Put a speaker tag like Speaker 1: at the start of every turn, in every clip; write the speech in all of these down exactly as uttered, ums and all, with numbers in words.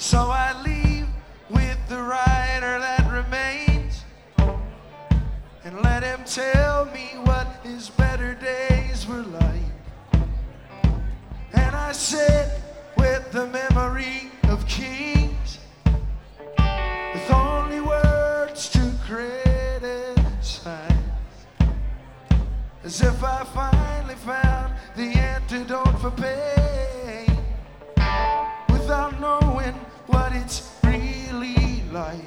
Speaker 1: So I leave with the writer that remains and let him tell me what his better days were like. And I sit with the memory of kings with only words to criticize, as if I finally found the antidote for pain without knowing what it's really like.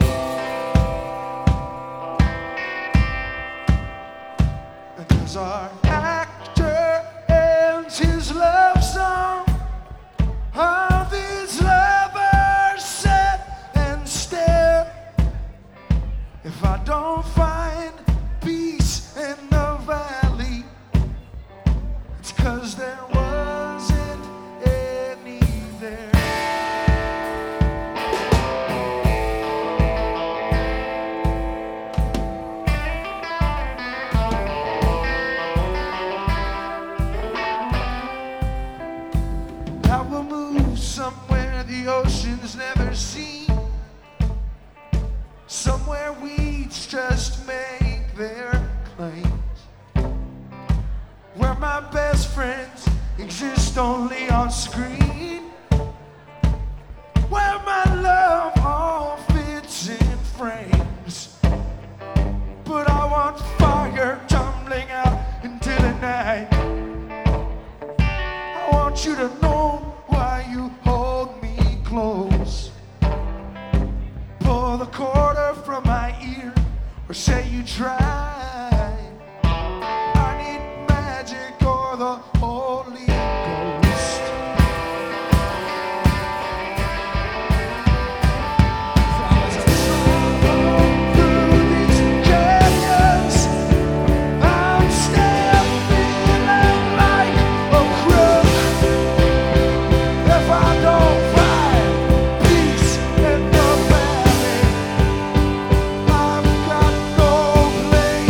Speaker 1: Because our actor ends his love song, all these lovers sit and stare. If I don't find peace in the valley, it's 'cause there wasn't any there. I will move somewhere the ocean's never seen, somewhere weeds just make their claims, where my best friends exist only on screen, where my love all fits in frames. But I want fire tumbling out into the night. I want you to know why you hold me close. Pull the quarter from my ear or say you tried. I need magic or the Holy Ghost. As I travel through these canyons, I'm still feeling like a crook. If I don't find peace in the valley, I've got no place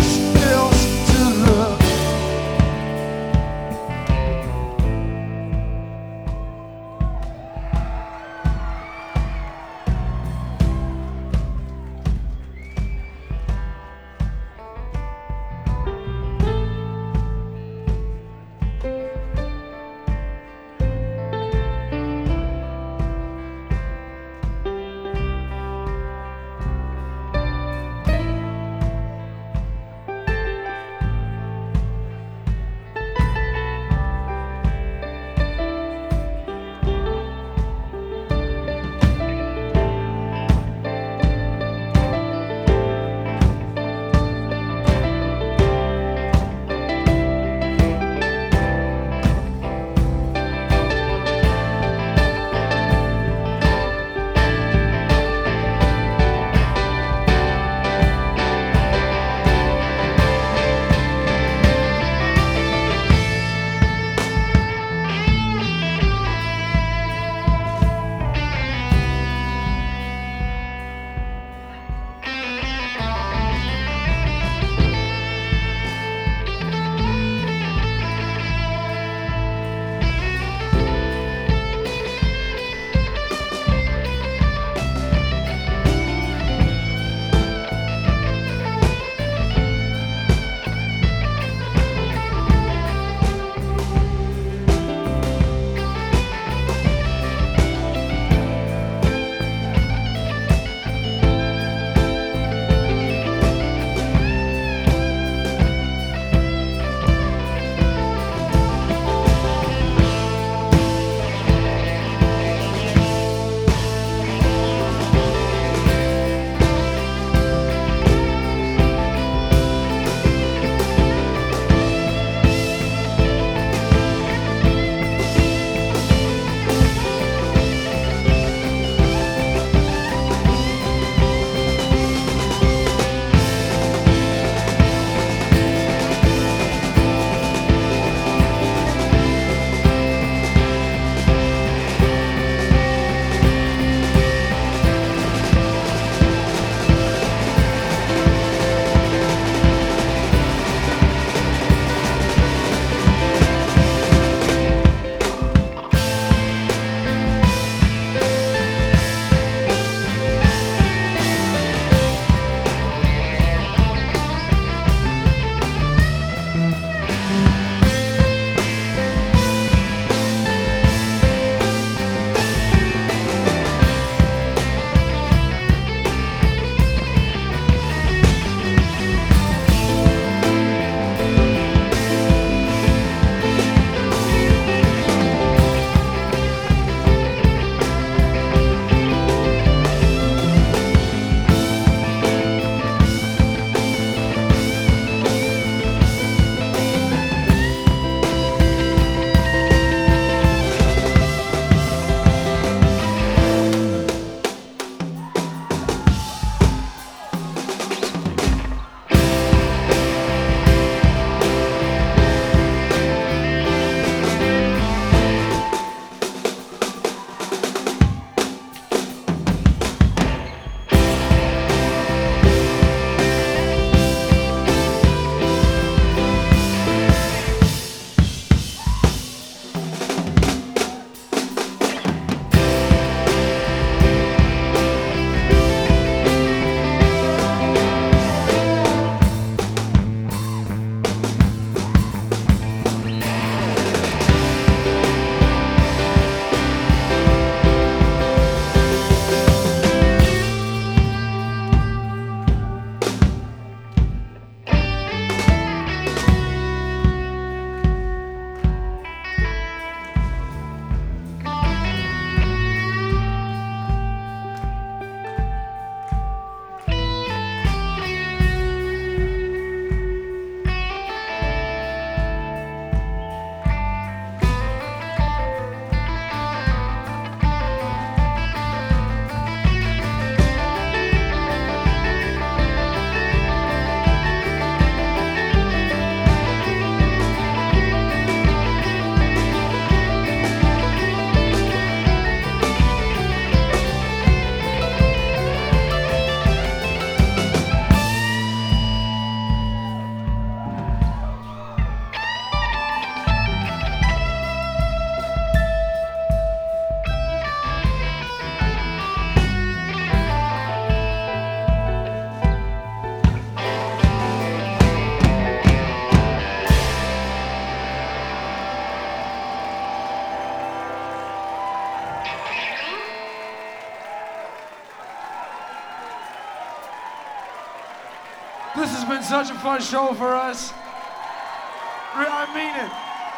Speaker 1: This has been such a fun show for us. I mean it.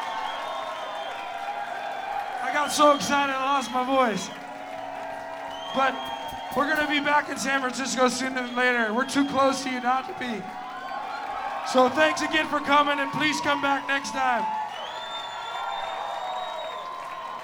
Speaker 1: I got so excited I lost my voice. But we're gonna be back in San Francisco sooner than later. We're too close to you not to be. So thanks again for coming, and please come back next time.